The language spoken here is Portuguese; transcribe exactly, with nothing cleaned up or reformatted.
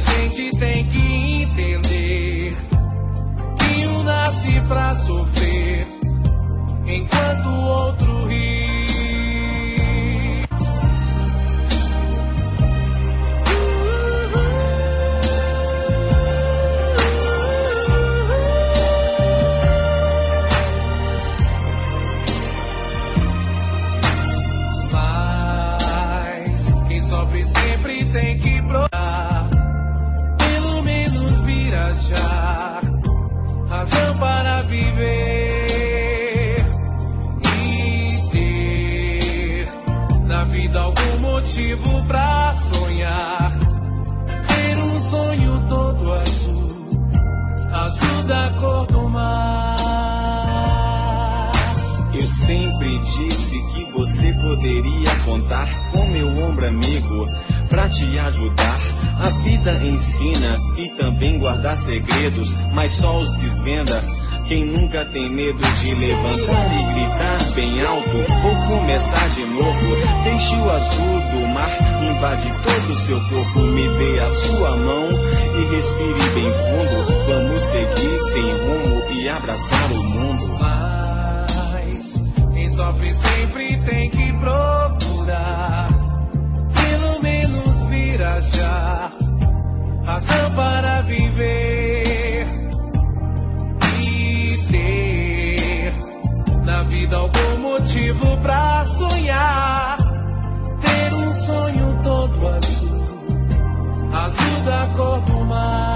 gente tem que entender que um nasce pra sofrer enquanto o outro ri. Mas quem sofre sempre tem que provar, pelo menos vir achar razão para viver e ter na vida algum motivo pra sonhar. Ter um sonho todo azul, azul da cor do mar. Eu sempre disse que você poderia contar com meu ombro amigo pra te ajudar. A vida ensina e também guardar segredos, mas só os desvenda quem nunca tem medo de levantar e gritar bem alto. Vou começar de novo. Deixe o azul do mar invade todo o seu corpo. Me dê a sua mão e respire bem fundo. Vamos seguir sem rumo e abraçar o mundo. Mas quem sofre sempre tem que procurar, pelo menos vir achar razão para viver e ter na vida algum motivo pra sonhar. Ter um sonho todo azul, azul da cor do mar.